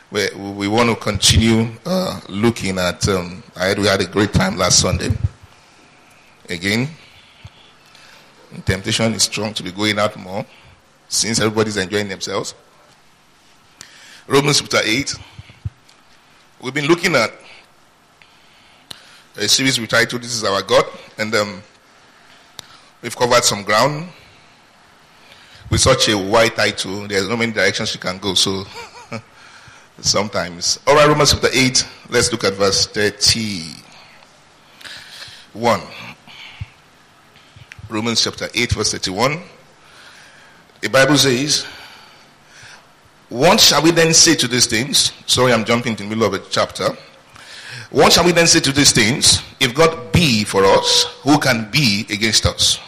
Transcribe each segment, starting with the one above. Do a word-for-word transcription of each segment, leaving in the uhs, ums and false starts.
we, we want to continue uh, looking at, um, I had, we had a great time last Sunday. Again, temptation is strong to be going out more since everybody's enjoying themselves. Romans chapter eight. We've been looking at a series we titled This Is Our God, and um, we've covered some ground. With such a wide title, there's no many directions you can go, so sometimes. Alright, Romans chapter eight, let's look at verse thirty-one. Romans chapter eight, verse thirty-one. The Bible says, what shall we then say to these things? Sorry, I'm jumping into the middle of a chapter. What shall we then say to these things? If God be for us, who can be against us?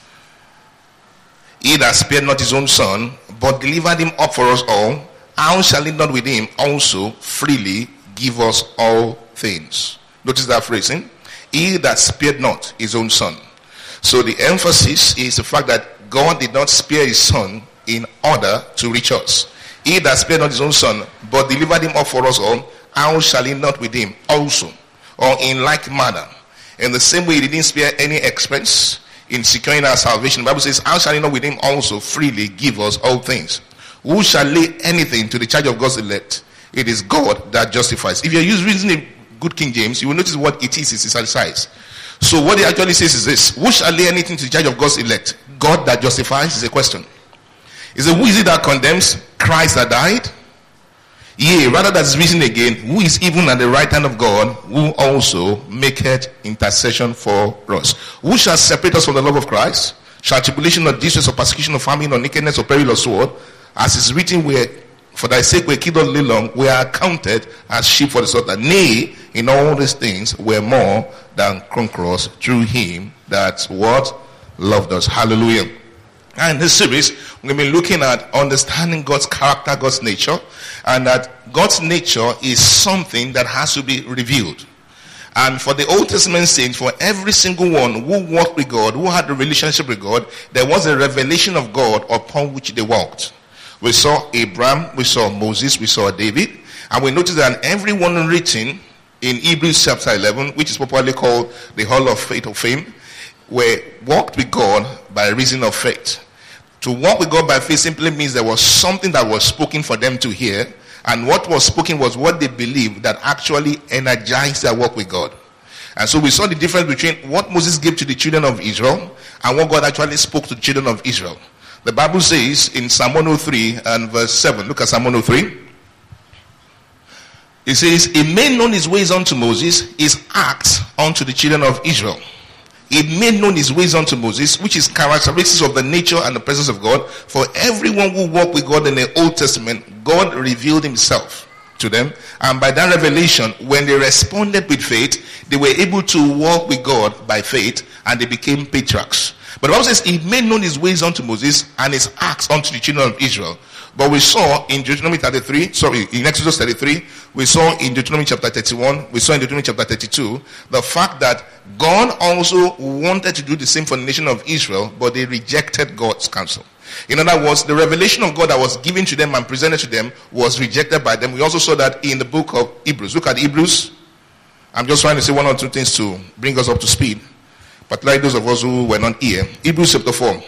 He that spared not his own son, but delivered him up for us all, how shall he not with him also freely give us all things? Notice that phrasing. He that spared not his own son. So the emphasis is the fact that God did not spare his son in order to reach us. He that spared not his own son, but delivered him up for us all, how shall he not with him also? Or in like manner. In the same way he didn't spare any expense in securing our salvation. The Bible says, how shall he not with him also freely give us all things? Who shall lay anything to the charge of God's elect? It is God that justifies. If you're using a good King James, you will notice what it is. It's italicized. So what it actually says is this: who shall lay anything to the charge of God's elect? God that justifies is a question. Is it who is it that condemns? Christ that died? Yea, rather that is risen again, who is even at the right hand of God, who also maketh intercession for us. Who shall separate us from the love of Christ? Shall tribulation or distress or persecution or famine or nakedness or peril or sword? As is written, we are, for thy sake we are killed all day long, we are accounted as sheep for the slaughter. Nay, in all these things we are more than conquerors through him that what? Loved us. Hallelujah. And in this series, we've been looking at understanding God's character, God's nature, and that God's nature is something that has to be revealed. And for the Old Testament saints, for every single one who walked with God, who had a relationship with God, there was a revelation of God upon which they walked. We saw Abraham, we saw Moses, we saw David, and we noticed that everyone written in Hebrews chapter eleven, which is popularly called the Hall of Faith or Fame, were walked with God by reason of faith. To walk with God by faith simply means there was something that was spoken for them to hear, and what was spoken was what they believed that actually energized their walk with God. And so we saw the difference between what Moses gave to the children of Israel and what God actually spoke to the children of Israel. The Bible says in Psalm one oh three and verse seven, look at Psalm one oh three. It says, he made known his ways unto Moses, his acts unto the children of Israel. He made known his ways unto Moses, which is characteristics of the nature and the presence of God. For everyone who walked with God in the Old Testament, God revealed himself to them. And by that revelation, when they responded with faith, they were able to walk with God by faith, and they became patriarchs. But the Bible says he made known his ways unto Moses and his acts unto the children of Israel. But we saw in Deuteronomy thirty-three, sorry, in Exodus thirty-three, we saw in Deuteronomy chapter thirty-one, we saw in Deuteronomy chapter thirty-two, the fact that God also wanted to do the same for the nation of Israel, but they rejected God's counsel. In other words, the revelation of God that was given to them and presented to them was rejected by them. We also saw that in the book of Hebrews. Look at Hebrews. I'm just trying to say one or two things to bring us up to speed, particularly those of us who were not here. Hebrews chapter four.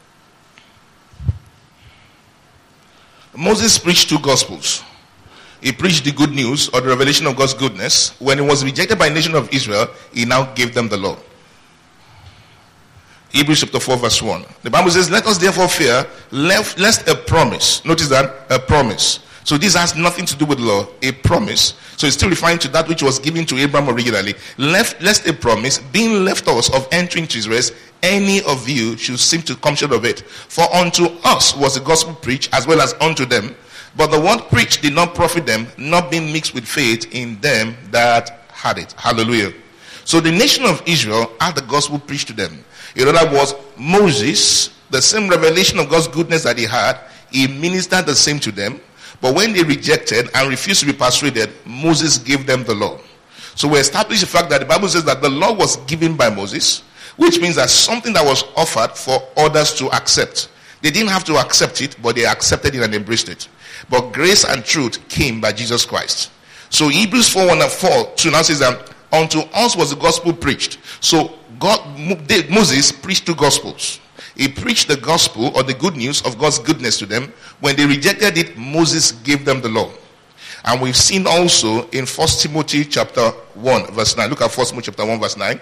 Moses preached two gospels. He preached the good news or the revelation of God's goodness. When he was rejected by the nation of Israel, he now gave them the law. Hebrews chapter four verse one. The Bible says, let us therefore fear, lest a promise. Notice that, a promise. So this has nothing to do with law, a promise. So it's still referring to that which was given to Abraham originally. Left, lest a promise, being left us of entering to his rest, any of you should seem to come short of it. For unto us was the gospel preached, as well as unto them. But the word preached did not profit them, not being mixed with faith in them that had it. Hallelujah. So the nation of Israel had the gospel preached to them. In other words, Moses, the same revelation of God's goodness that he had, he ministered the same to them. But when they rejected and refused to be persuaded, Moses gave them the law. So we establish the fact that the Bible says that the law was given by Moses, which means that something that was offered for others to accept. They didn't have to accept it, but they accepted it and embraced it. But grace and truth came by Jesus Christ. So Hebrews four one and four two now says that unto us was the gospel preached. So God, Moses preached two gospels. He preached the gospel or the good news of God's goodness to them. When they rejected it, Moses gave them the law. And we've seen also in First Timothy chapter one verse nine. Look at First Timothy chapter one verse nine.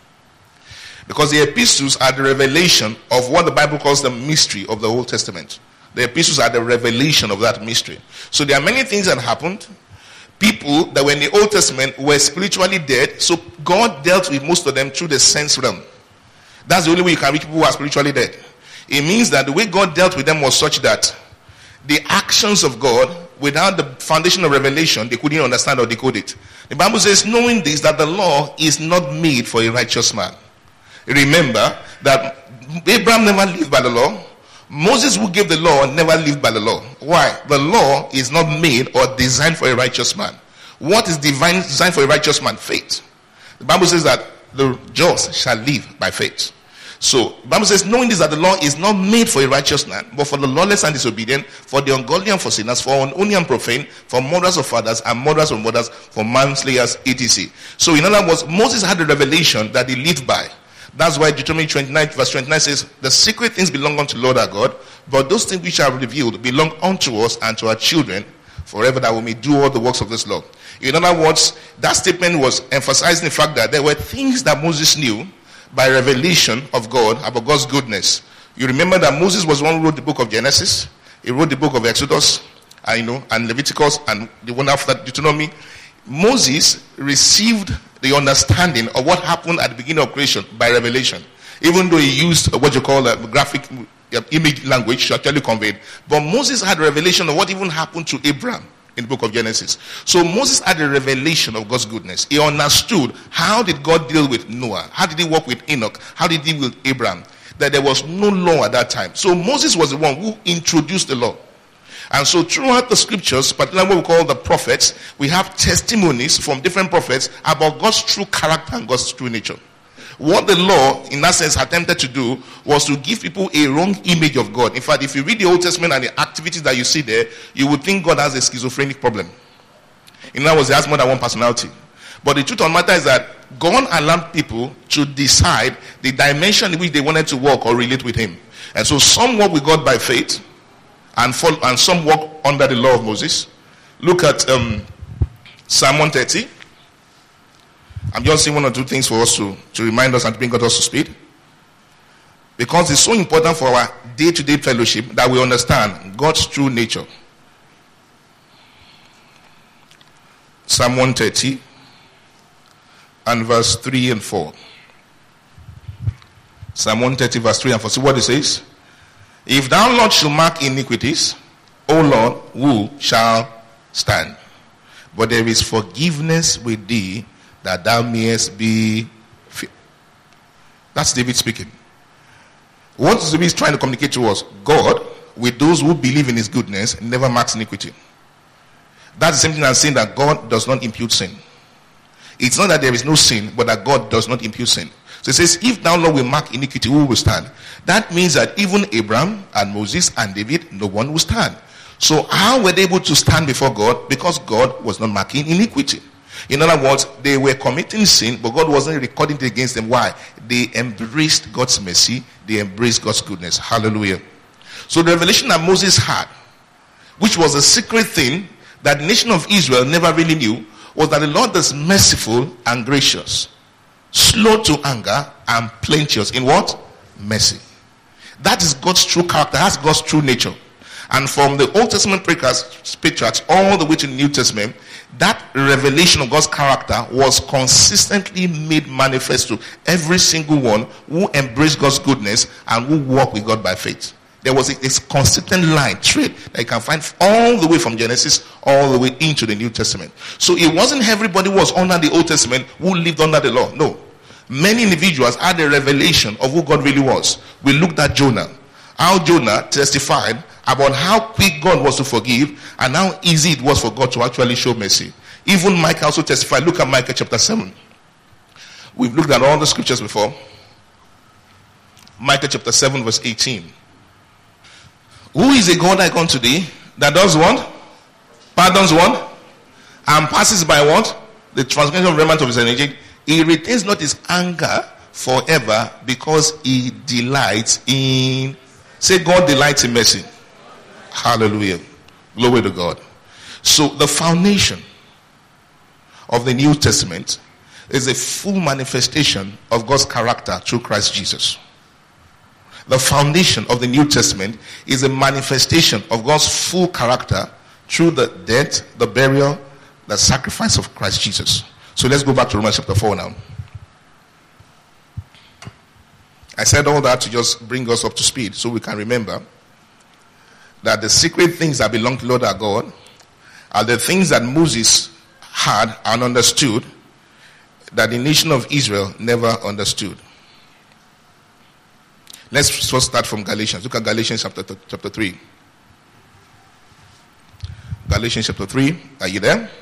Because the epistles are the revelation of what the Bible calls the mystery of the Old Testament. The epistles are the revelation of that mystery. So there are many things that happened. People that were in the Old Testament were spiritually dead. So God dealt with most of them through the sense realm. That's the only way you can reach people who are spiritually dead. It means that the way God dealt with them was such that the actions of God, without the foundation of revelation, they couldn't understand or decode it. The Bible says, knowing this, that the law is not made for a righteous man. Remember that Abraham never lived by the law. Moses, who gave the law, never lived by the law. Why? The law is not made or designed for a righteous man. What is divine designed for a righteous man? Faith. The Bible says that the just shall live by faith. So the Bible says, knowing this, that the law is not made for a righteous man, but for the lawless and disobedient, for the ungodly and for sinners, for unholy and profane, for murderers of fathers and murderers of mothers, for manslayers, et cetera. So in other words, Moses had a revelation that he lived by. That's why Deuteronomy twenty-nine verse twenty-nine says, the secret things belong unto Lord our God, but those things which are revealed belong unto us and to our children forever, that we may do all the works of this law. In other words, that statement was emphasizing the fact that there were things that Moses knew by revelation of God about God's goodness. You remember that Moses was the one who wrote the book of Genesis. He wrote the book of Exodus, and, you know, and Leviticus, and the one after that, Deuteronomy. Moses received the understanding of what happened at the beginning of creation by revelation, even though he used what you call a graphic image language to actually convey it. But Moses had a revelation of what even happened to Abraham in the book of Genesis. So Moses had a revelation of God's goodness. He understood how did God deal with Noah, how did he work with Enoch, how did he deal with Abraham, that there was no law at that time. So Moses was the one who introduced the law. And so throughout the scriptures, particularly what we call the prophets, we have testimonies from different prophets about God's true character and God's true nature. What the law, in that sense, attempted to do was to give people a wrong image of God. In fact, if you read the Old Testament and the activities that you see there, you would think God has a schizophrenic problem. In other words, he has more than one personality. But the truth of the matter is that God allowed people to decide the dimension in which they wanted to walk or relate with him. And so some walk with God by faith, and, follow, and some walk under the law of Moses. Look at um, Psalm one thirty. I'm just saying one or two things for us to, to remind us and to bring us to speed. Because it's so important for our day-to-day fellowship that we understand God's true nature. Psalm one thirty and verse three and four. Psalm one thirty verse three and four. See what it says? If thou, Lord, shall mark iniquities, O Lord, who shall stand? But there is forgiveness with thee, that thou mayest be feared. That's David speaking. What is David trying to communicate to us? God, with those who believe in his goodness, never marks iniquity. That's the same thing as saying that God does not impute sin. It's not that there is no sin, but that God does not impute sin. So it says, if thou, Lord, will mark iniquity, who will stand? That means that even Abraham and Moses and David, no one will stand. So how were they able to stand before God? Because God was not marking iniquity. In other words, they were committing sin, but God wasn't recording it against them. Why? They embraced God's mercy. They embraced God's goodness. Hallelujah. So the revelation that Moses had, which was a secret thing that the nation of Israel never really knew, was that the Lord is merciful and gracious, slow to anger, and plenteous in what? Mercy. That is God's true character. That's God's true nature. And from the Old Testament patriarchs all the way to the New Testament, that revelation of God's character was consistently made manifest to every single one who embraced God's goodness and who walked with God by faith. There was a, a consistent line, thread that you can find all the way from Genesis all the way into the New Testament. So it wasn't everybody who was under the Old Testament who lived under the law. No. Many individuals had a revelation of who God really was. We looked at Jonah. How Jonah testified about how quick God was to forgive and how easy it was for God to actually show mercy. Even Micah also testified. Look at Micah chapter seven. We've looked at all the scriptures before. Micah chapter seven verse eighteen. Who is a God like unto thee that does what? Pardons what? And passes by what? The transgression of remnant of his iniquity. He retains not his anger forever because he delights in. Say, God delights in mercy. Hallelujah. Glory to God. So the foundation of the New Testament is a full manifestation of God's character through Christ Jesus. The foundation of the New Testament is a manifestation of God's full character through the death, the burial, the sacrifice of Christ Jesus. So let's go back to Romans chapter four now. I said all that to just bring us up to speed so we can remember that the secret things that belong to Lord our God are the things that Moses had and understood that the nation of Israel never understood. Let's first start from Galatians. Look at Galatians chapter, chapter three. Galatians chapter three. Are you there?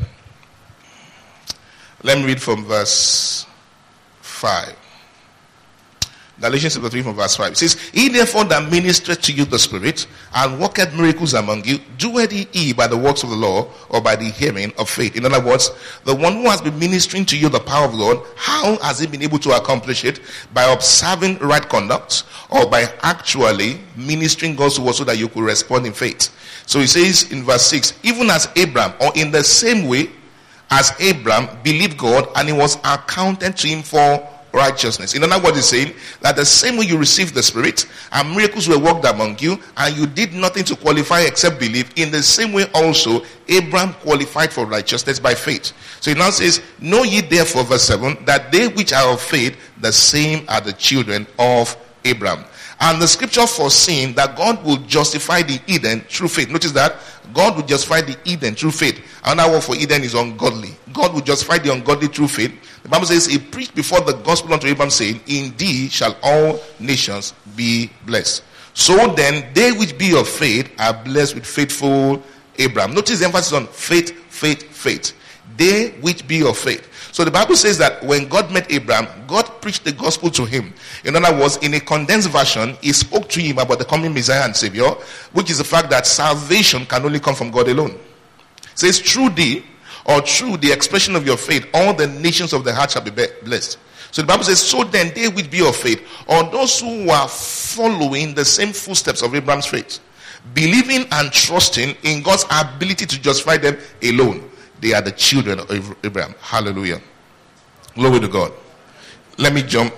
Let me read from verse five. Galatians chapter three from verse five. It says, He therefore that ministereth to you the Spirit, and worketh miracles among you, doeth he by the works of the law, or by the hearing of faith? In other words, the one who has been ministering to you the power of God, how has he been able to accomplish it? By observing right conduct, or by actually ministering God's word so that you could respond in faith? So he says in verse six, even as Abraham, or in the same way as Abraham believed God, and it was accounted to him for righteousness. In other words, he's saying that the same way you received the Spirit and miracles were worked among you, and you did nothing to qualify except believe, in the same way also Abraham qualified for righteousness by faith. So he now says, know ye therefore, verse seven, that they which are of faith, the same are the children of Abraham. And the scripture foreseeing that God will justify the Eden through faith. Notice that God will justify the Eden through faith. Another word for Eden is ungodly. God will justify the ungodly through faith. The Bible says he preached before the gospel unto Abraham, saying, in thee shall all nations be blessed. So then they which be of faith are blessed with faithful Abraham. Notice the emphasis on faith, faith, faith. They which be of faith. So the Bible says that when God met Abraham, God preached the gospel to him. In other words, in a condensed version, he spoke to him about the coming Messiah and Savior, which is the fact that salvation can only come from God alone. It says, through thee, or through the expression of your faith, all the nations of the heart shall be blessed. So the Bible says, so then they which be of faith, or those who are following the same footsteps of Abraham's faith, believing and trusting in God's ability to justify them alone, they are the children of Abraham. Hallelujah. Glory to God. Let me jump.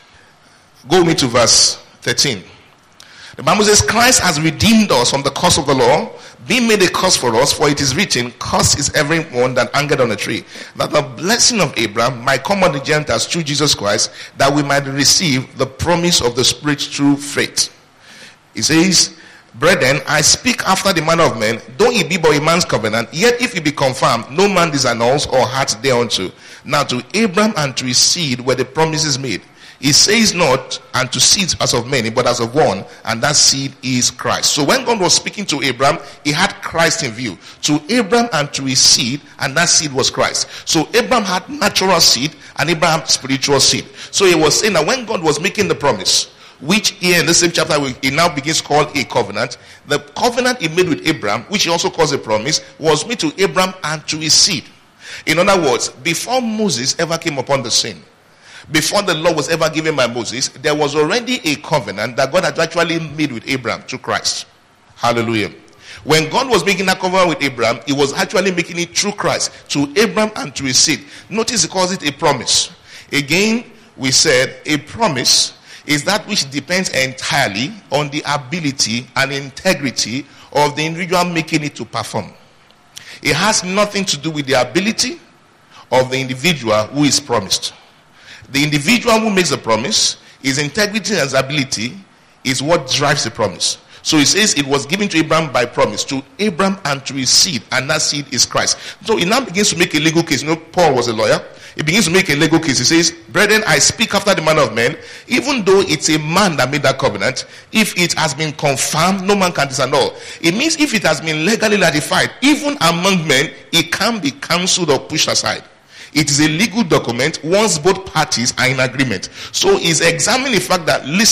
Go with me to verse thirteen. The Bible says, Christ has redeemed us from the curse of the law, being made a curse for us, for it is written, cursed is everyone that hangeth on a tree, that the blessing of Abraham might come on the Gentiles through Jesus Christ, that we might receive the promise of the Spirit through faith. It says, brethren, I speak after the manner of men, though it be but a man's covenant, yet if it be confirmed, no man disannuls or hath thereunto. Now to Abraham and to his seed were the promises made. He says not unto seeds as of many, but as of one, and that seed is Christ. So when God was speaking to Abraham, he had Christ in view. To Abraham and to his seed, and that seed was Christ. So Abraham had natural seed, and Abraham spiritual seed. So he was saying that when God was making the promise, which here in the same chapter he now begins to call a covenant, the covenant he made with Abraham, which he also calls a promise, was made to Abraham and to his seed. In other words, before Moses ever came upon the scene, before the law was ever given by Moses, there was already a covenant that God had actually made with Abraham through Christ. Hallelujah. When God was making that covenant with Abraham, he was actually making it through Christ to Abraham and to his seed. Notice he calls it a promise. Again, we said a promise is that which depends entirely on the ability and integrity of the individual making it to perform. It has nothing to do with the ability of the individual who is promised. The individual who makes the promise, his integrity and his ability is what drives the promise. So he says it was given to Abraham by promise, to Abraham and to his seed, and that seed is Christ. So he now begins to make a legal case. You know, Paul was a lawyer. He begins to make a legal case. He says, brethren, I speak after the manner of men, even though it's a man that made that covenant, if it has been confirmed, no man can disannul. It means if it has been legally ratified, even among men, it can be cancelled or pushed aside. It is a legal document once both parties are in agreement. So he's examining the fact that, listen,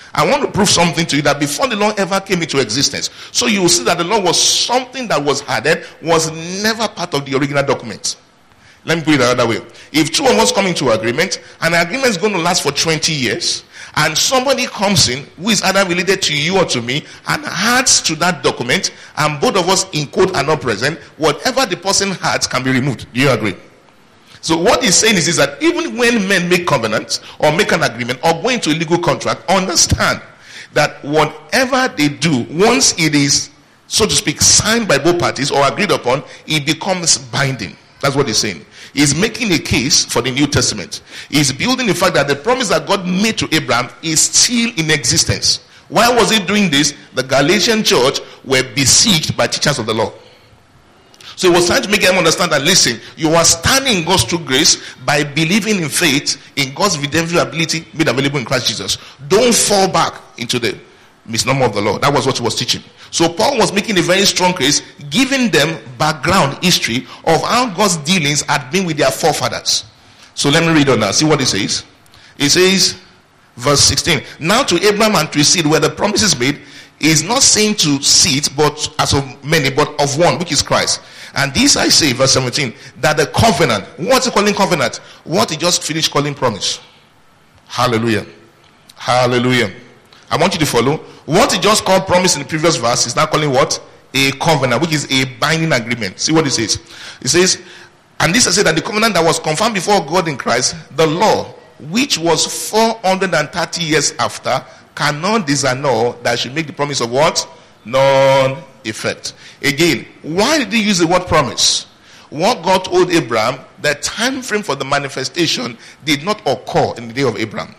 I want to prove something to you that before the law ever came into existence. So you will see that the law was something that was added, was never part of the original document. Let me put it another way. If two of us come into agreement, and the agreement is going to last for twenty years, and somebody comes in who is either related to you or to me and adds to that document, and both of us in quote are not present, whatever the person adds can be removed. Do you agree? So what he's saying is, is that even when men make covenants or make an agreement or go into a legal contract, understand that whatever they do, once it is, so to speak, signed by both parties or agreed upon, it becomes binding. That's what he's saying. He's making a case for the New Testament. He's building the fact that the promise that God made to Abraham is still in existence. Why was he doing this? The Galatian church were besieged by teachers of the law. So he was trying to make them understand that, listen, you are standing in God's true grace by believing in faith in God's redemptive ability made available in Christ Jesus. Don't fall back into the misnomer of the law. That was what he was teaching. So Paul was making a very strong case, giving them background history of how God's dealings had been with their forefathers. So let me read on now. See what it says. It says, verse sixteen. Now to Abraham and to his seed where the promise is made, is not saying to seed, but as of many, but of one, which is Christ. And this I say, verse seventeen, that the covenant, what's he calling covenant? What he just finished calling promise. Hallelujah. Hallelujah. I want you to follow. What he just called promise in the previous verse is now calling what? A covenant, which is a binding agreement. See what it says. It says, and this I say that the covenant that was confirmed before God in Christ, the law, which was four hundred thirty years after, cannot disannul that should make the promise of what? Non-effect. Again, why did he use the word promise? What God told Abraham, the time frame for the manifestation did not occur in the day of Abraham.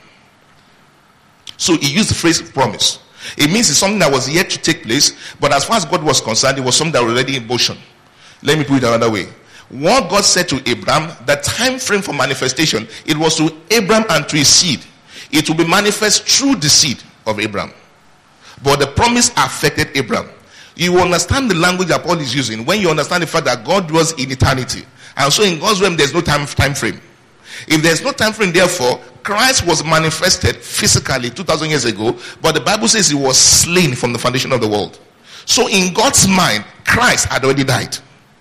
So he used the phrase promise. It means it's something that was yet to take place, but as far as God was concerned, it was something that was already in motion. Let me put it another way. What God said to Abraham, the time frame for manifestation, it was to Abraham and to his seed. It will be manifest through the seed of Abraham. But the promise affected Abraham. You will understand the language that Paul is using when you understand the fact that God was in eternity. And so in God's realm, there's no time, time frame. If there's no time frame, therefore, Christ was manifested physically two thousand years ago, but the Bible says he was slain from the foundation of the world. So in God's mind, Christ had already died.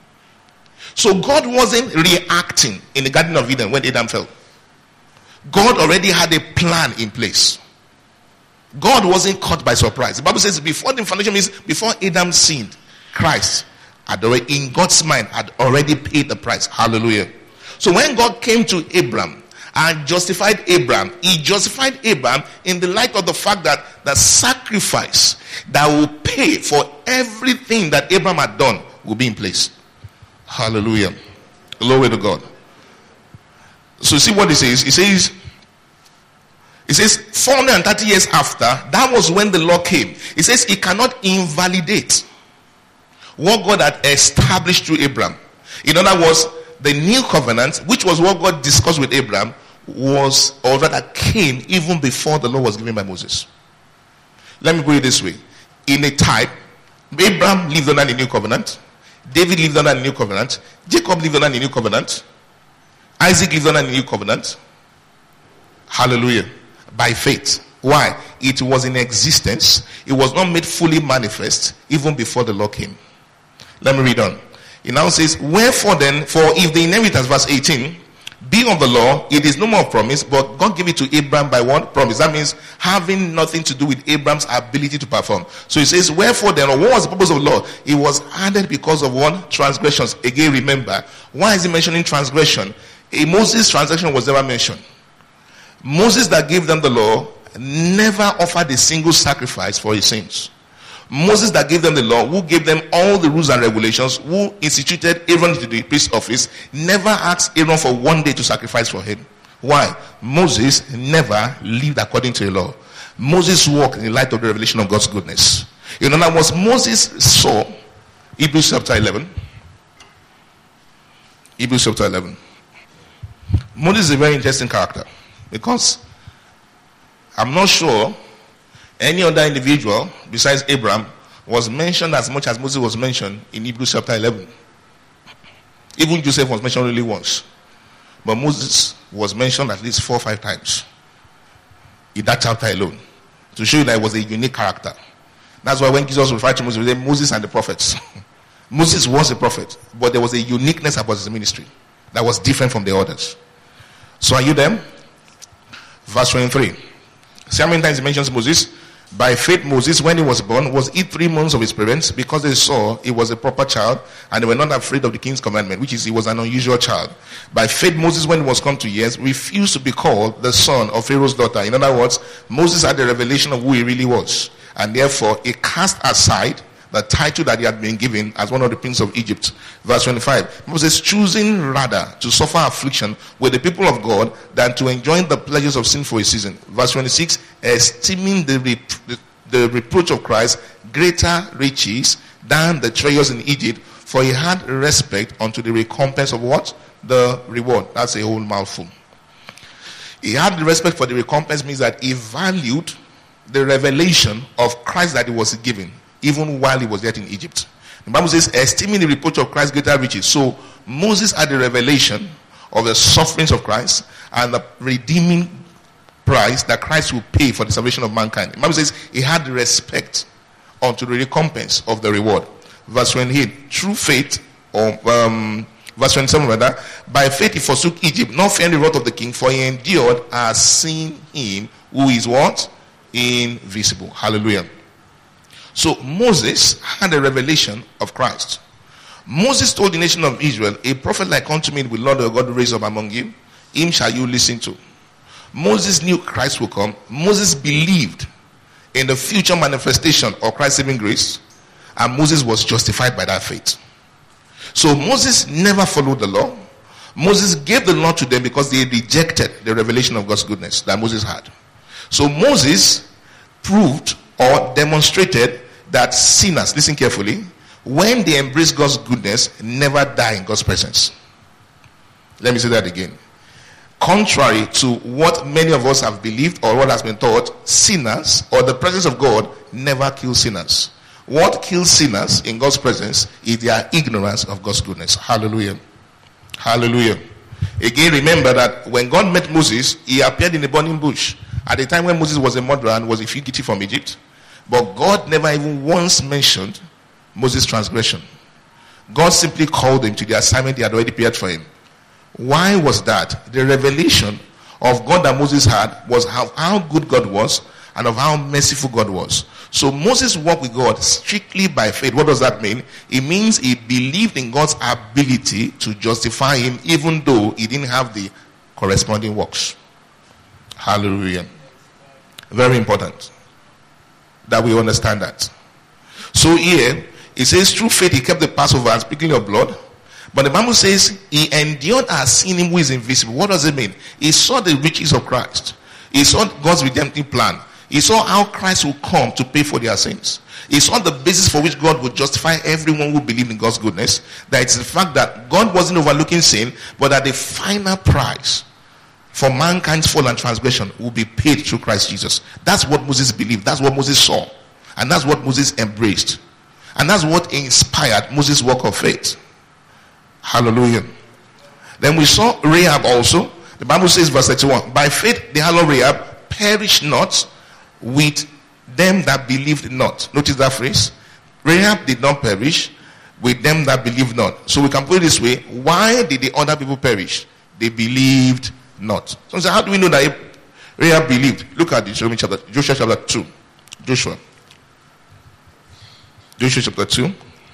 So God wasn't reacting in the Garden of Eden when Adam fell. God already had a plan in place. God wasn't caught by surprise. The Bible says before the foundation means before Adam sinned, Christ had already, in God's mind, had already paid the price. Hallelujah. So when God came to Abraham and justified Abraham, he justified Abraham in the light of the fact that the sacrifice that will pay for everything that Abraham had done will be in place. Hallelujah. Glory to God. So see what it says. It says, it says four hundred thirty years after, that was when the law came. It says it cannot invalidate what God had established through Abraham. In other words, the new covenant, which was what God discussed with Abraham, was, or rather came even before the law was given by Moses. Let me put it this way. In a type, Abraham lived under the new covenant. David lived under the new covenant. Jacob lived under the new covenant. Isaac lived under the new covenant. Hallelujah. By faith. Why? It was in existence. It was not made fully manifest even before the law came. Let me read on. It now says, wherefore then, for if the inheritance, verse eighteen, be of the law, it is no more promise, but God gave it to Abraham by one promise. That means having nothing to do with Abraham's ability to perform. So it says, wherefore then, or what was the purpose of law? It was added because of one, transgressions. Again, remember, why is he mentioning transgression? A Moses' transaction was never mentioned. Moses that gave them the law never offered a single sacrifice for his sins. Moses that gave them the law, who gave them all the rules and regulations, who instituted Aaron to the priest office, never asked Aaron for one day to sacrifice for him. Why? Moses never lived according to the law. Moses walked in the light of the revelation of God's goodness. In other words, Moses saw, Hebrews chapter eleven. Hebrews chapter eleven. Moses is a very interesting character because I'm not sure any other individual besides Abraham was mentioned as much as Moses was mentioned in Hebrews chapter eleven. Even Joseph was mentioned only once. But Moses was mentioned at least four or five times in that chapter alone. To show you that it was a unique character. That's why when Jesus referred to Moses, he said Moses and the prophets. Moses was a prophet, but there was a uniqueness about his ministry that was different from the others. So are you there? Verse twenty-three. See how many times he mentions Moses? By faith, Moses, when he was born, was hid three months of his parents because they saw he was a proper child and they were not afraid of the king's commandment, which is he was an unusual child. By faith, Moses, when he was come to years, refused to be called the son of Pharaoh's daughter. In other words, Moses had the revelation of who he really was, and therefore he cast aside the title that he had been given as one of the princes of Egypt. Verse twenty-five. Moses choosing rather to suffer affliction with the people of God than to enjoy the pleasures of sin for a season. Verse twenty-six. Esteeming the, rep- the, the reproach of Christ greater riches than the treasures in Egypt, for he had respect unto the recompense of what? The reward. That's a whole mouthful. He had the respect for the recompense means that he valued the revelation of Christ that he was given, even while he was yet in Egypt. The Bible says, esteeming the reproach of Christ greater riches. So Moses had the revelation of the sufferings of Christ and the redeeming price that Christ will pay for the salvation of mankind. The Bible says he had the respect unto the recompense of the reward. Verse twenty-eight, true faith, or um, verse twenty-seven rather, by faith he forsook Egypt, not fearing the wrath of the king, for he endured as seeing him who is what? Invisible. Hallelujah. So Moses had a revelation of Christ. Moses told the nation of Israel, a prophet like unto me will Lord your God raise up among you, him shall you listen to. Moses knew Christ will come. Moses believed in the future manifestation of Christ's saving grace, and Moses was justified by that faith. So Moses never followed the law. Moses gave the law to them because they rejected the revelation of God's goodness that Moses had. So Moses proved or demonstrated that sinners, listen carefully, when they embrace God's goodness, never die in God's presence. Let me say that again. Contrary to what many of us have believed or what has been taught, sinners or the presence of God never kill sinners. What kills sinners in God's presence is their ignorance of God's goodness. Hallelujah. Hallelujah. Again, remember that when God met Moses, he appeared in a burning bush. At the time when Moses was a murderer and was a fugitive from Egypt. But God never even once mentioned Moses' transgression. God simply called him to the assignment he had already prepared for him. Why was that? The revelation of God that Moses had was how, how good God was and of how merciful God was. So Moses walked with God strictly by faith. What does that mean? It means he believed in God's ability to justify him even though he didn't have the corresponding works. Hallelujah. Very important that we understand that. So here, it says, through faith he kept the Passover and sprinkling of blood. But the Bible says, he endured as seeing him who is invisible. What does it mean? He saw the riches of Christ. He saw God's redemptive plan. He saw how Christ will come to pay for their sins. He saw the basis for which God would justify everyone who believed in God's goodness. That it's the fact that God wasn't overlooking sin, but that the final price for mankind's fall and transgression will be paid through Christ Jesus. That's what Moses believed. That's what Moses saw. And that's what Moses embraced. And that's what inspired Moses' work of faith. Hallelujah. Then we saw Rahab also. The Bible says, verse thirty-one, by faith the harlot Rahab perished not with them that believed not. Notice that phrase. Rahab did not perish with them that believed not. So we can put it this way. Why did the other people perish? They believed not. So how do we know that Rahab believed? Look at Joshua chapter, Joshua chapter two. Joshua. Joshua chapter two.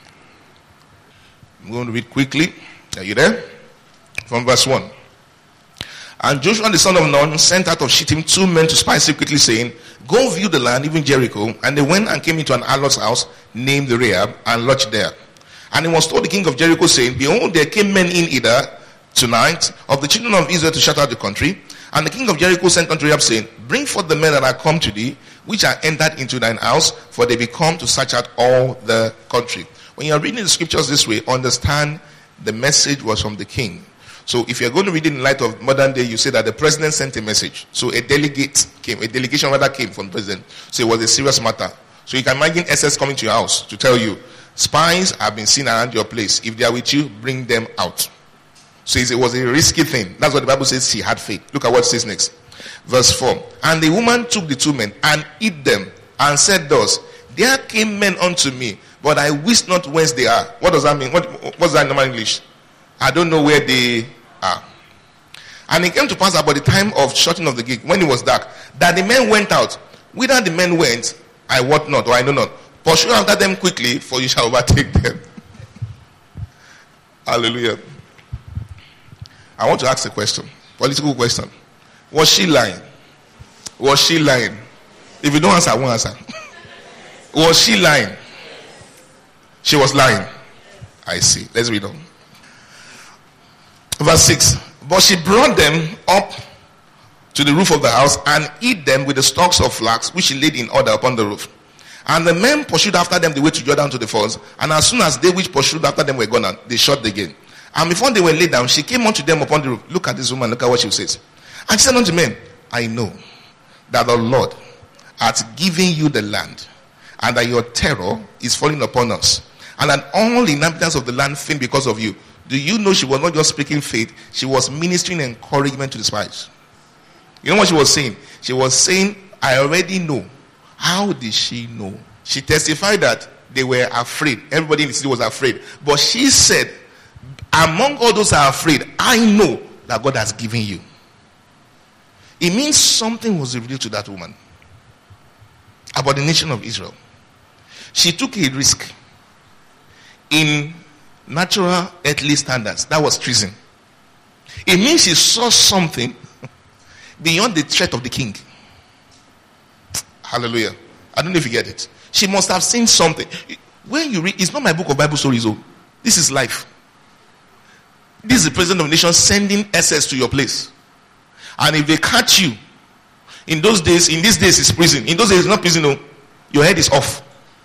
I'm going to read quickly. Are you there? From verse one. And Joshua the son of Nun sent out of Shittim two men to spy secretly, saying, go view the land, even Jericho. And they went and came into an harlot's house named Rahab and lodged there. And he was told the king of Jericho, saying, behold, there came men in hither tonight of the children of Israel to shut out the country. And the king of Jericho sent unto Rahab, saying, bring forth the men that are come to thee, which are entered into thine house, for they be come to search out all the country. When you are reading the scriptures this way, understand the message was from the king. So if you're going to read it in light of modern day, you say that the president sent a message. So a delegate came, a delegation rather came from the president. So it was a serious matter. So you can imagine S S coming to your house to tell you, spies have been seen around your place. If they are with you, bring them out. So it was a risky thing. That's what the Bible says he had faith. Look at what it says next. Verse four. And the woman took the two men and hid them and said thus, there came men unto me, but I wist not whence they are. What does that mean? What, what's that in normal English? I don't know where they are. And it came to pass about the time of shutting of the gate, when it was dark, that the men went out. Whither the men went, I wot not, or I know not. Pursue after them quickly, for you shall overtake them. Hallelujah. I want to ask a question. Political question. Was she lying? Was she lying? If you don't answer, I won't answer. Was she lying? She was lying. I see. Let's read on. Verse six. But she brought them up to the roof of the house and hid them with the stalks of flax which she laid in order upon the roof. And the men pursued after them the way to Jordan to the falls. And as soon as they which pursued after them were gone out, they shut the gate. And before they were laid down, she came unto them upon the roof. Look at this woman. Look at what she says. And she said unto men, I know that the Lord hath given you the land, and that your terror is falling upon us, and that all the inhabitants of the land faint because of you. Do you know she was not just speaking faith, she was ministering encouragement to the spies. You know what she was saying? She was saying, I already know. How did she know? She testified that they were afraid. Everybody in the city was afraid. But she said, among all those who are afraid, I know that God has given you. It means something was revealed to that woman about the nation of Israel. She took a risk in natural earthly standards. That was treason. It means she saw something beyond the threat of the king. Hallelujah. I don't know if you get it. She must have seen something. When you read, it's not my book of Bible stories. Oh, this is life. This is the president of the nation sending S S to your place. And if they catch you, in those days, in these days it's prison. In those days it's not prison. No, your head is off.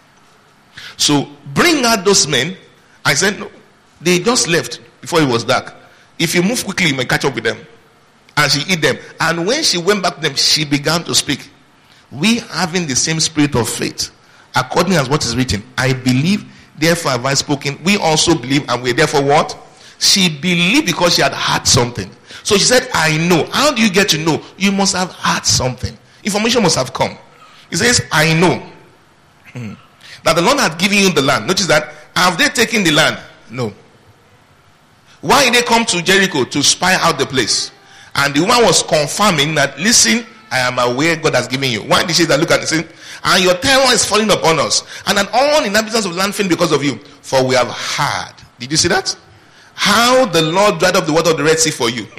So bring out those men. I said, no, they just left before it was dark. If you move quickly, you may catch up with them. And she hid them. And when she went back to them, she began to speak. We having the same spirit of faith, according as what is written. I believe, therefore have I spoken. We also believe, and we therefore what? She believed because she had heard something. So she said, I know. How do you get to know? You must have heard something. Information must have come. He says, I know hmm. that the Lord had given you the land. Notice that. Have they taken the land? No. Why did they come to Jericho? To spy out the place. And the woman was confirming that, listen, I am aware God has given you. Why did she say that? Look at it. Say, and your terror is falling upon us. And that all inhabitants of the land faint because of you. For we have heard. Did you see that? How the Lord dried up the water of the Red Sea for you.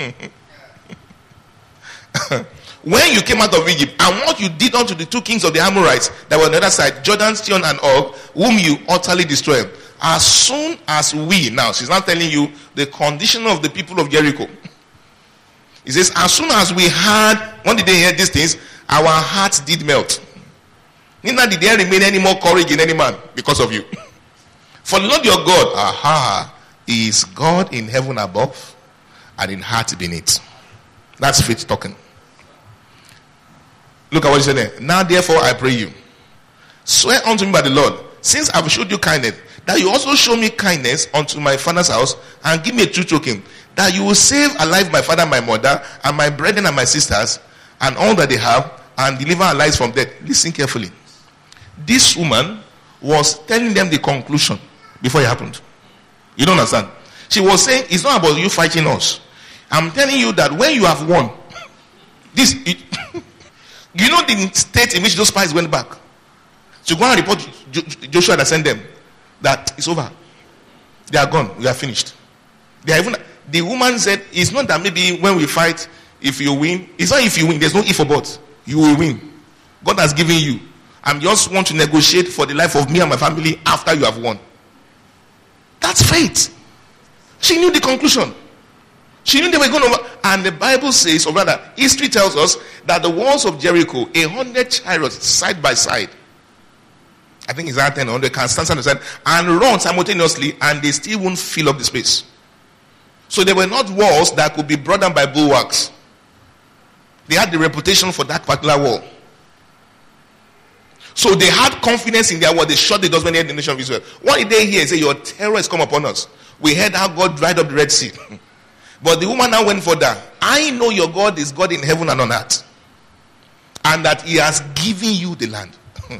When you came out of Egypt, and what you did unto the two kings of the Amorites that were on the other side, Jordan, Sihon, and Og, whom you utterly destroyed. As soon as we, now she's not telling you the condition of the people of Jericho. He says, as soon as we heard, when did they hear these things? Our hearts did melt. Neither did there remain any more courage in any man because of you. For the Lord your God, aha, is God in heaven above and in heart beneath. That's faith talking. Look at what he said there. Now therefore I pray you, swear unto me by the Lord, since I have showed you kindness, that you also show me kindness unto my father's house, and give me a true token, that you will save alive my father, my mother, and my brethren and my sisters, and all that they have, and deliver our lives from death. Listen carefully. This woman was telling them the conclusion before it happened. You don't understand? She was saying, it's not about you fighting us. I'm telling you that when you have won, this, it, you know the state in which those spies went back to go and report Joshua that sent them that it's over. They are gone. We are finished. They are even, the woman said, it's not that maybe when we fight, if you win, it's not if you win. There's no if or but. You will win. God has given you. I just want to negotiate for the life of me and my family after you have won. That's faith. She knew the conclusion. She knew they were going over. And the Bible says, or rather, history tells us that the walls of Jericho, a hundred chariots side by side, I think it's around ten hundred, can stand side by side and run simultaneously, and they still won't fill up the space. So they were not walls that could be brought down by bulwarks. They had the reputation for that particular wall. So they had confidence in their word. They shut the doors when they had the nation of Israel. What did they hear? Say, your terror has come upon us. We heard how God dried up the Red Sea. But the woman now went further. I know your God is God in heaven and on earth, and that he has given you the land.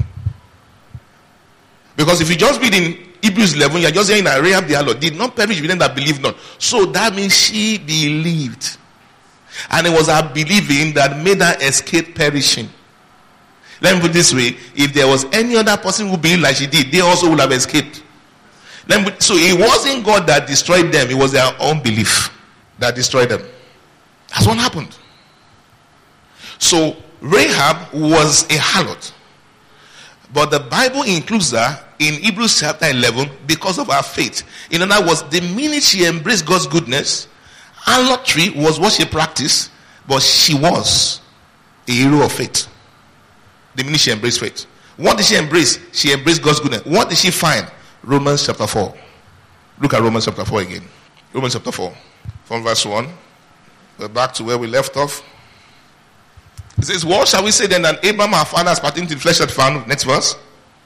Because if you just read in Hebrews eleven, you are just saying that Rahab the harlot did not perish with them that believed not. So that means she believed. And it was her believing that made her escape perishing. Let me put it this way. If there was any other person who believed like she did, they also would have escaped. Let me put, so it wasn't God that destroyed them. It was their own belief that destroyed them. That's what happened. So Rahab was a harlot. But the Bible includes her in Hebrews chapter eleven because of her faith. In other words, the minute she embraced God's goodness, harlotry was what she practiced, but she was a hero of faith. The minute she embraced faith. What did she embrace? She embraced God's goodness. What did she find? Romans chapter four. Look at Romans chapter four again. Romans chapter four. From verse one. We're back to where we left off. It says, what shall we say then that Abraham our father has partaken to the flesh that found? Next verse.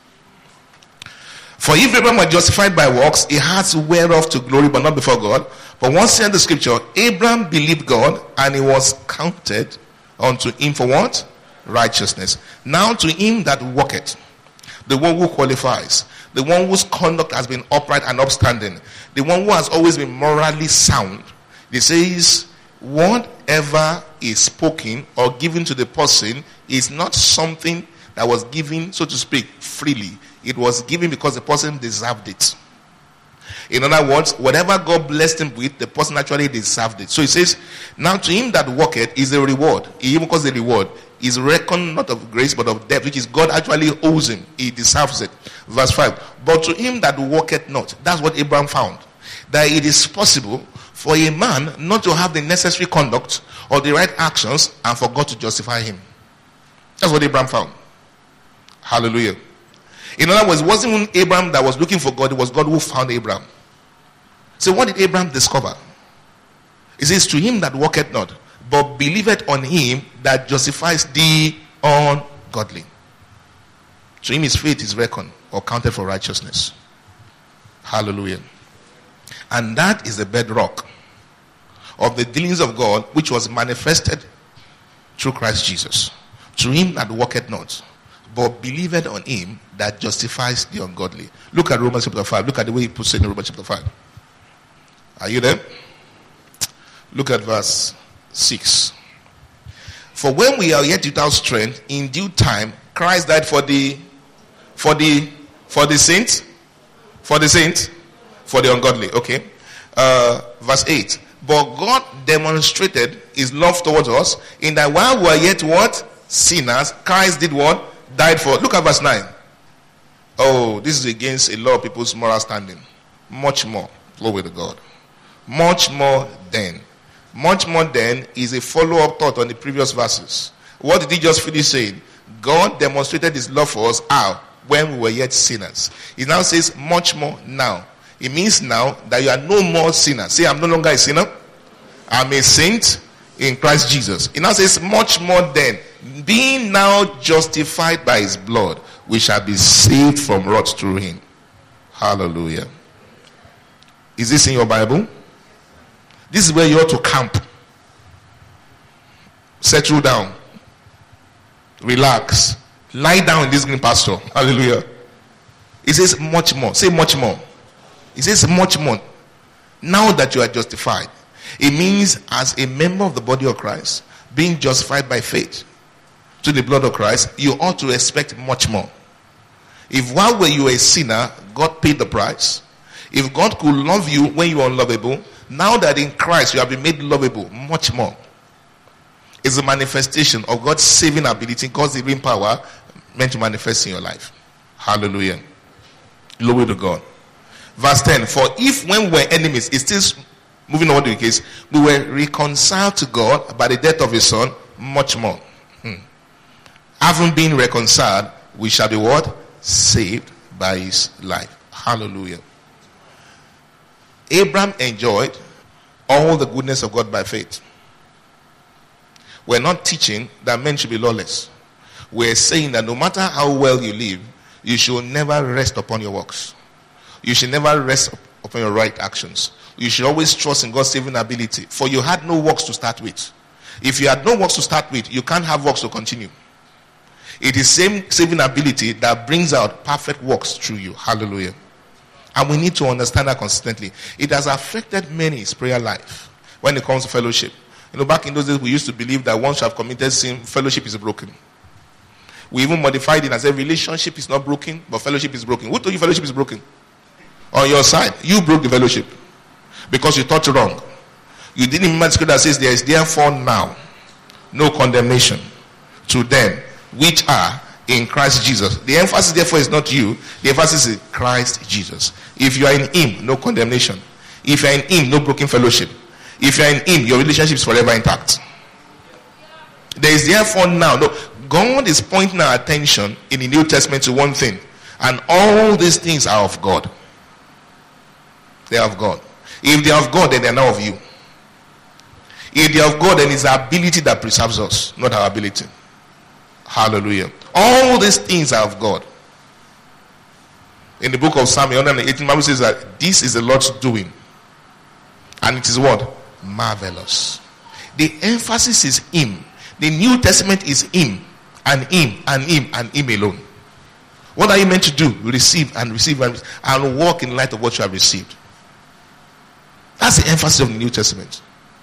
For if Abraham were justified by works, he has whereof to glory, but not before God. But once said the scripture, Abraham believed God, and it was counted unto him for what? Righteousness. Now to him that worketh, the one who qualifies, the one whose conduct has been upright and upstanding, the one who has always been morally sound, it says, whatever is spoken or given to the person is not something that was given, so to speak, freely. It was given because the person deserved it. In other words, whatever God blessed him with, the person actually deserved it. So he says, now to him that worketh is a reward. He even calls the reward is reckoned not of grace but of debt, which is God actually owes him. He deserves it. Verse five. But to him that worketh not, that's what Abraham found, that it is possible for a man not to have the necessary conduct or the right actions and for God to justify him. That's what Abraham found. Hallelujah. In other words, it wasn't even Abraham that was looking for God, it was God who found Abraham. So what did Abraham discover? It says, to him that worketh not, but believeth on him that justifies the ungodly. To him his faith is reckoned or counted for righteousness. Hallelujah. And that is the bedrock of the dealings of God, which was manifested through Christ Jesus. To him that worketh not, but believeth on him that justifies the ungodly. Look at Romans chapter five. Look at the way he puts it in Romans chapter five. Are you there? Look at verse six. For when we are yet without strength, in due time Christ died for the for the for the saints, for the saints, for the ungodly. Okay. Uh, verse eight. But God demonstrated his love towards us in that while we are yet what? Sinners, Christ did what? Died for. Look at verse nine. Oh, this is against a lot of people's moral standing. Much more. Glory to God. Much more than. Much more than is a follow-up thought on the previous verses. What did he just finish saying? God demonstrated his love for us how? When we were yet sinners. He now says much more now. It means now that you are no more sinner. Say, I'm no longer a sinner. I'm a saint in Christ Jesus. It now says much more than, being now justified by his blood, we shall be saved from wrath through him. Hallelujah. Is this in your Bible? This is where you ought to camp. Settle down. Relax. Lie down in this green pasture. Hallelujah. It says much more. Say much more. It says much more. Now that you are justified. It means as a member of the body of Christ, being justified by faith to the blood of Christ, you ought to expect much more. If while you were a sinner, God paid the price. If God could love you when you are unlovable, now that in Christ you have been made lovable, much more. It's a manifestation of God's saving ability, God's saving power meant to manifest in your life. Hallelujah. Glory to God. Verse ten. For if when we were enemies, it's still moving on to the case, we were reconciled to God by the death of his son, much more. Hmm. Having been reconciled, we shall be what? Saved by his life. Hallelujah. Abraham enjoyed all the goodness of God by faith. We're not teaching that men should be lawless. We're saying that no matter how well you live, you should never rest upon your works. You should never rest upon your right actions. you should always trust in God's saving ability. For you had no works to start with. If you had no works to start with, you can't have works to continue. It is same saving ability that brings out perfect works through you. Hallelujah. And we need to understand that consistently. It has affected many's prayer life when it comes to fellowship. You know, back in those days, we used to believe that once you have committed sin, fellowship is broken. We even modified it and said relationship is not broken, but fellowship is broken. Who told you fellowship is broken? On your side, you broke the fellowship because you thought wrong. You didn't remember the scripture that says there is therefore now no condemnation to them which are in Christ Jesus. The emphasis therefore is not you. The emphasis is Christ Jesus. If you are in him, no condemnation. If you are in him, no broken fellowship. If you are in him, your relationship is forever intact. There is therefore now no. God is pointing our attention in the New Testament to one thing. And all these things are of God. They are of God. If they are of God, then they are not of you. If they are of God, then it's our ability that preserves us, not our ability. Hallelujah. All these things are of God. In the book of Psalm one eighteen, the Bible says that this is the Lord's doing. And it is what? Marvelous. The emphasis is him. The New Testament is him. And him, and him, and him alone. What are you meant to do? Receive and receive and, and walk in light of what you have received. That's the emphasis of the New Testament.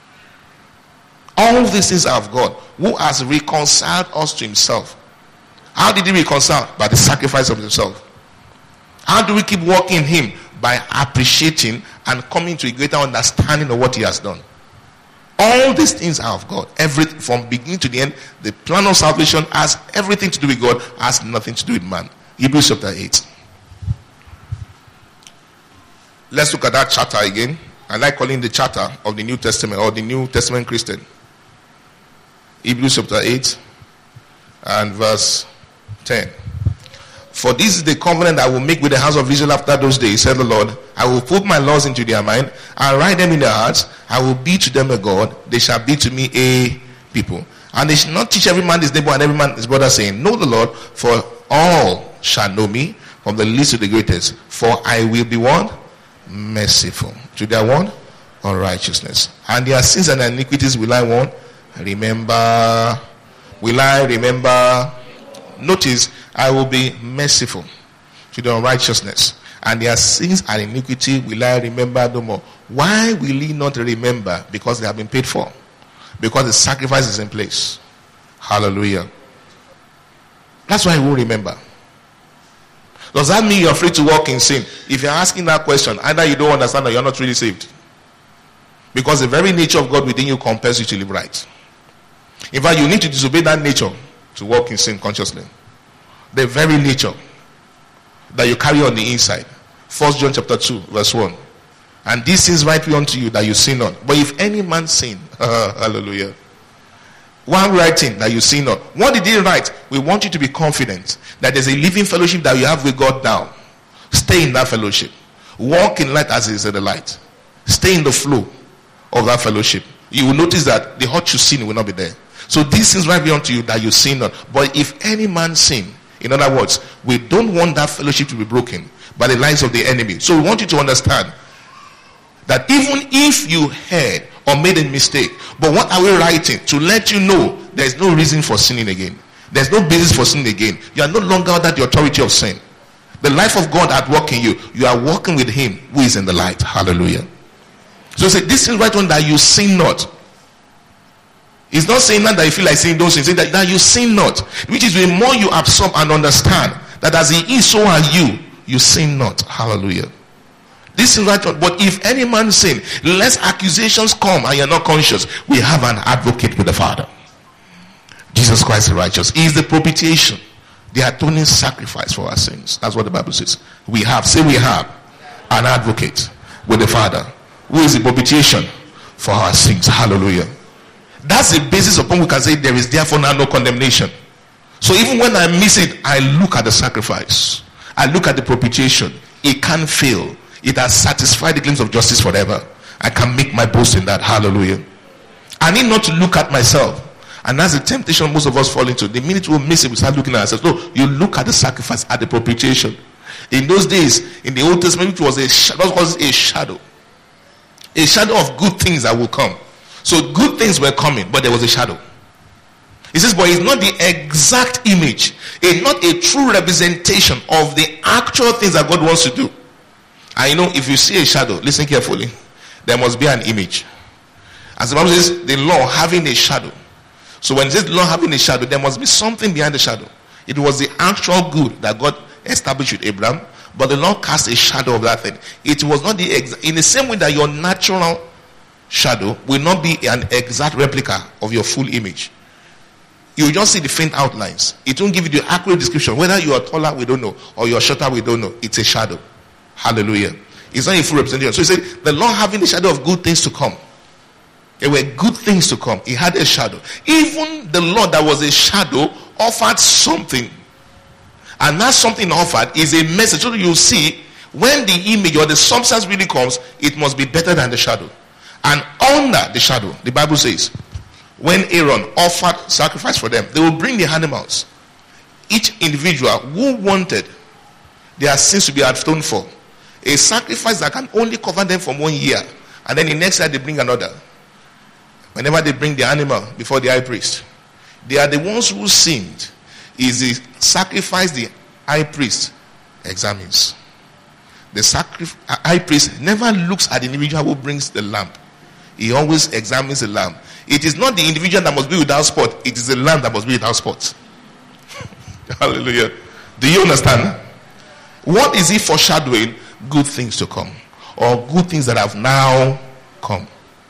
All these things are of God, who has reconciled us to himself. How did he reconcile? By the sacrifice of himself. How do we keep walking in him? By appreciating and coming to a greater understanding of what he has done. All these things are of God. Everything from beginning to the end, the plan of salvation has everything to do with God, has nothing to do with man. Hebrews chapter eight. Let's look at that chapter again. I like calling the chapter of the New Testament or the New Testament Christian. Hebrews chapter eight and verse ten. For this is the covenant I will make with the house of Israel after those days, said the Lord. I will put my laws into their mind and write them in their hearts. I will be to them a God. They shall be to me a people. And they shall not teach every man his neighbor and every man his brother, saying, know the Lord, for all shall know me, from the least to the greatest. For I will be one merciful to their one unrighteousness. And their sins and iniquities will I one remember. Will I remember? Notice, I will be merciful to their unrighteousness, and their sins and iniquity will I remember no more. Why will he not remember? Because they have been paid for. Because the sacrifice is in place. Hallelujah. That's why he won't remember. Does that mean you're free to walk in sin? If you're asking that question, either you don't understand or you're not really saved. Because the very nature of God within you compels you to live right. In fact, you need to disobey that nature to walk in sin consciously. The very nature that you carry on the inside. First John chapter two verse one. And this is right unto you that you sin not. But if any man sin, hallelujah. One writing that you sin not. What did he write? We want you to be confident that there's a living fellowship that you have with God now. Stay in that fellowship. Walk in light as is in the light. Stay in the flow of that fellowship. You will notice that the hurt you sin will not be there. So this is right beyond you that you sin not. But if any man sin, in other words, we don't want that fellowship to be broken by the lies of the enemy. So we want you to understand that even if you heard or made a mistake, but what are we writing? To let you know there's no reason for sinning again. There's no basis for sinning again. You are no longer under the authority of sin. The life of God at work in you, you are walking with him who is in the light. Hallelujah. So say, this is right one that you sin not. It's not saying that, that you feel like saying those things. It's that, that you sin not. Which is the more you absorb and understand that as he is, so are you. You sin not. Hallelujah. This is right one. But if any man sin, lest accusations come and you're not conscious, we have an advocate with the Father. Jesus Christ the righteous. He is the propitiation, the atoning sacrifice for our sins. That's what the Bible says. We have, say we have an advocate with the Father, who is the propitiation for our sins. Hallelujah. That's the basis upon which we can say there is therefore now no condemnation. So even when I miss it, I look at the sacrifice. I look at the propitiation. It can't fail. It has satisfied the claims of justice forever. I can make my boast in that. Hallelujah. I need not to look at myself. And that's the temptation most of us fall into. The minute we miss it, we start looking at ourselves. No, you look at the sacrifice, at the propitiation. In those days, in the Old Testament, which was a, sh- was a shadow A shadow of good things that will come. So good things were coming, but there was a shadow. He says, but it's not the exact image. It's not a true representation of the actual things that God wants to do. And you know, if you see a shadow, listen carefully, there must be an image. As the Bible says, the law having a shadow. So when it says the law having a shadow, there must be something behind the shadow. It was the actual good that God established with Abraham, but the Lord cast a shadow of that thing. It was not the exact, in the same way that your natural shadow will not be an exact replica of your full image. You will just see the faint outlines. It won't give you the accurate description. Whether you are taller, we don't know, or you are shorter, we don't know. It's a shadow. Hallelujah. It's not a full representation. So he said, the Lord having the shadow of good things to come. There were good things to come. He had a shadow. Even the Lord that was a shadow offered something. And that something offered is a message. So you see, when the image or the substance really comes, it must be better than the shadow. And under the shadow, the Bible says, when Aaron offered sacrifice for them, they will bring the animals. Each individual who wanted their sins to be atoned for, a sacrifice that can only cover them for one year, and then the next year they bring another. Whenever they bring the animal before the high priest, they are the ones who sinned. Is the sacrifice the high priest examines. The sacrifice, high priest never looks at the individual who brings the lamb. He always examines the lamb. It is not the individual that must be without spot. It is the lamb that must be without spot. Hallelujah. Do you understand? What is he foreshadowing? Good things to come, or good things that have now come.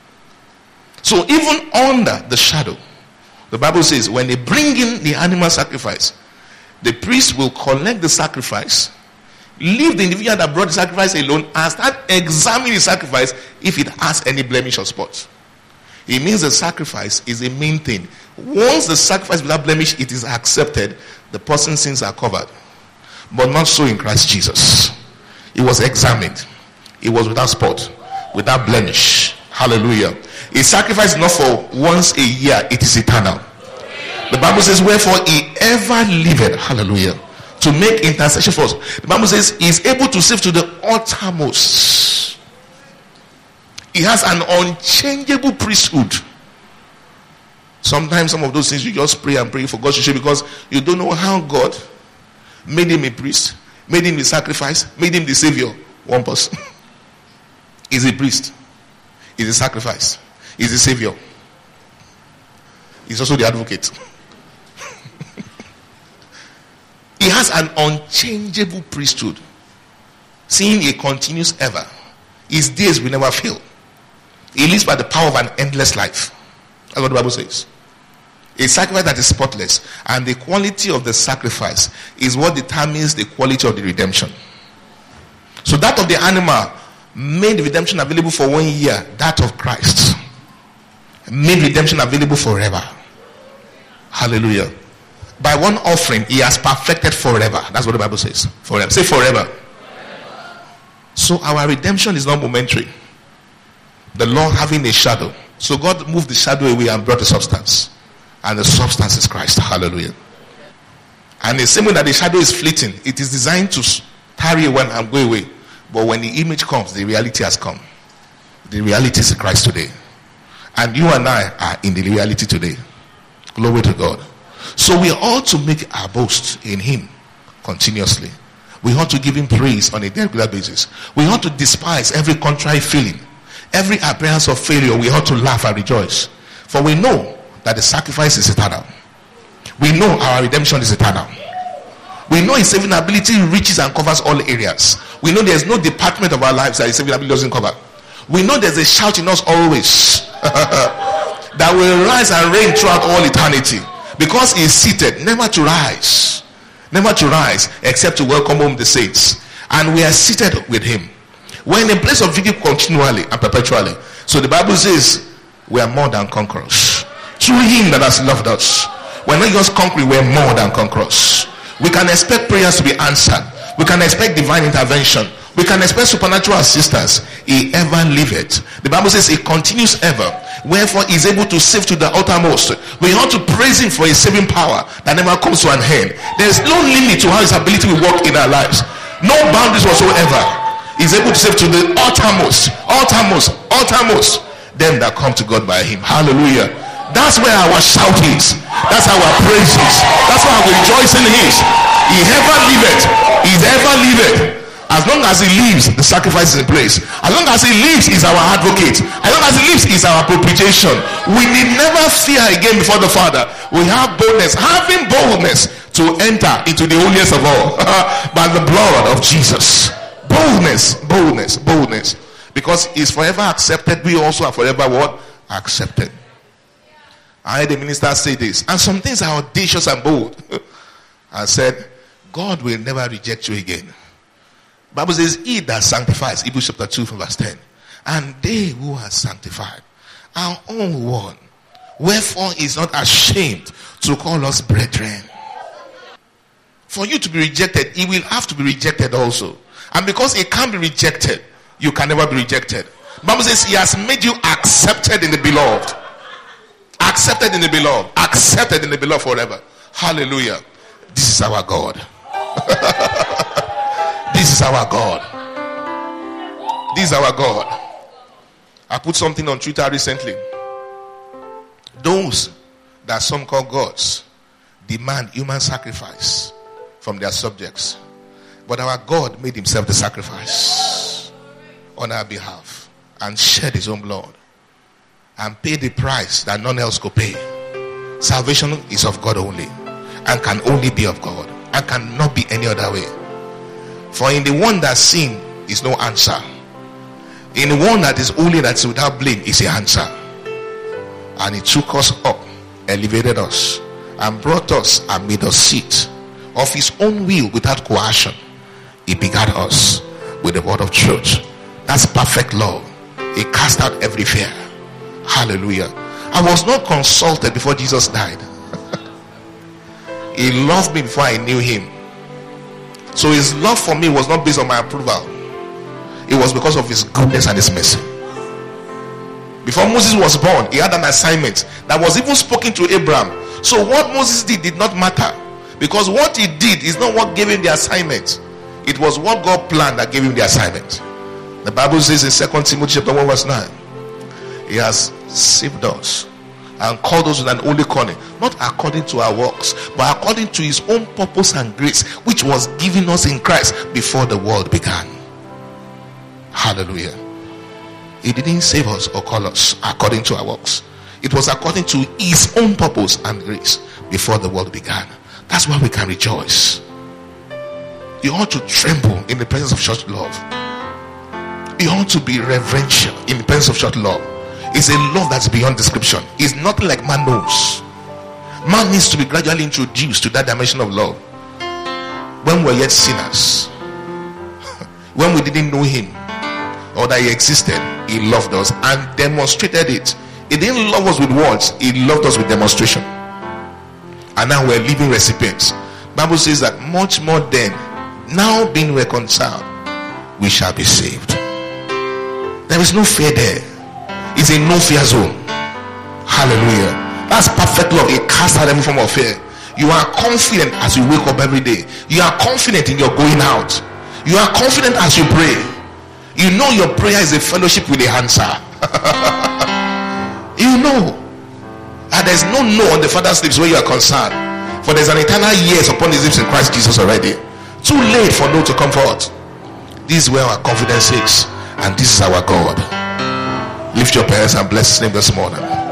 So even under the shadow, the Bible says when they bring in the animal sacrifice, the priest will collect the sacrifice, leave the individual that brought the sacrifice alone, and start examining the sacrifice if it has any blemish or spot. It means the sacrifice is the main thing. Once the sacrifice without blemish, it is accepted, the person's sins are covered. But not so in Christ Jesus. It was examined. It was without spot, without blemish. Hallelujah. A sacrifice is not for once a year, it is eternal. The Bible says, wherefore he ever liveth, hallelujah, to make intercession for us. The Bible says he is able to save to the uttermost. He has an unchangeable priesthood. Sometimes some of those things you just pray and pray for God to show, because you don't know how God made him a priest, made him the sacrifice, made him the savior. One person. He's a priest. He's a sacrifice. He's a savior. He's also the advocate. He has an unchangeable priesthood, seeing a continuous ever. His days will never fail. He lives by the power of an endless life. That's what the Bible says. A sacrifice that is spotless, and the quality of the sacrifice is what determines the quality of the redemption. So that of the animal made redemption available for one year. That of Christ made redemption available forever. Hallelujah. By one offering, he has perfected forever. That's what the Bible says. Forever. Say forever. Forever. So our redemption is not momentary. The law having a shadow. So God moved the shadow away and brought the substance. And the substance is Christ. Hallelujah. And the same way that the shadow is fleeting, it is designed to tarry when and go away. But when the image comes, the reality has come. The reality is Christ today. And you and I are in the reality today. Glory to God. So we ought to make our boast in him continuously. We ought to give him praise on a regular basis. We ought to despise every contrary feeling. Every appearance of failure, we ought to laugh and rejoice. For we know that the sacrifice is eternal. We know our redemption is eternal. We know his saving ability reaches and covers all areas. We know there's no department of our lives that his saving ability doesn't cover. We know there's a shout in us always that will rise and reign throughout all eternity. Because he is seated, never to rise. Never to rise except to welcome home the saints. And we are seated with him. We're in a place of victory continually and perpetually. So the Bible says we are more than conquerors. Through him that has loved us. We're not just conquering, we're more than conquerors. We can expect prayers to be answered. We can expect divine intervention. We can expect supernatural assistance. He ever liveth. The Bible says he continues ever. Wherefore he is able to save to the uttermost. We ought to praise him for his saving power that never comes to an end. There is no limit to how his ability will work in our lives. No boundaries whatsoever. He's able to save to the uttermost, uttermost, uttermost them that come to God by him. Hallelujah. That's where our shout is. That's our praise is. That's why our rejoicing is. He ever liveth. He ever liveth. As long as he lives, the sacrifice is in place. As long as he lives, he's our advocate. As long as he lives, he's our propitiation. We need never fear again before the Father. We have boldness, having boldness to enter into the holiest of all by the blood of Jesus. Boldness, boldness, boldness. Because he's forever accepted, we also are forever what? Accepted. I heard the minister say this, and some things are audacious and bold. I said, God will never reject you again. Bible says, he that sanctifies, Hebrews chapter two from verse ten. And they who are sanctified are all one. Wherefore he is not ashamed to call us brethren. For you to be rejected, he will have to be rejected also. And because he can't be rejected, you can never be rejected. Bible says he has made you accepted in the beloved. Accepted in the beloved. Accepted in the beloved forever. Hallelujah. This is our God. This is our God. This is our God. I put something on Twitter recently. Those that some call gods demand human sacrifice from their subjects. But our God made himself the sacrifice on our behalf and shed his own blood and paid the price that none else could pay. Salvation is of God only and can only be of God and cannot be any other way. For in the one that sinned is no answer. In the one that is holy, that's without blame, is the answer. And he took us up, elevated us, and brought us and made us sit of his own will without coercion. He begat us with the word of truth. That's perfect love. He cast out every fear. Hallelujah. I was not consulted before Jesus died. He loved me before I knew him. So his love for me was not based on my approval. It was because of his goodness and his mercy. Before Moses was born, he had an assignment that was even spoken to Abraham. So what Moses did did not matter, because what he did is not what gave him the assignment. It was what God planned that gave him the assignment. The Bible says in Second Timothy chapter one verse nine, he has saved us and called us with an holy calling, not according to our works, but according to his own purpose and grace, which was given us in Christ before the world began. Hallelujah. He didn't save us or call us according to our works. It was according to his own purpose and grace before the world began. That's why we can rejoice. You ought to tremble in the presence of such love. You ought to be reverential in the presence of such love. It's a love that's beyond description. It's nothing like man knows. Man needs to be gradually introduced to that dimension of love. When we were yet sinners, when we didn't know him or that he existed, he loved us and demonstrated it. He didn't love us with words, he loved us with demonstration. And now we're living recipients. Bible says that much more then, now being reconciled, we shall be saved. There is no fear there. It's a no fear zone. Hallelujah. That's perfect love. It casts out every form of fear. You are confident as you wake up every day. You are confident in your going out. You are confident as you pray. You know your prayer is a fellowship with the answer. You know. And there's no no on the Father's lips where you are concerned. For there's an eternal yes upon his lips in Christ Jesus already. Too late for no to come forth. This is where our confidence is. And this is our God. Lift your prayers and bless his name this morning.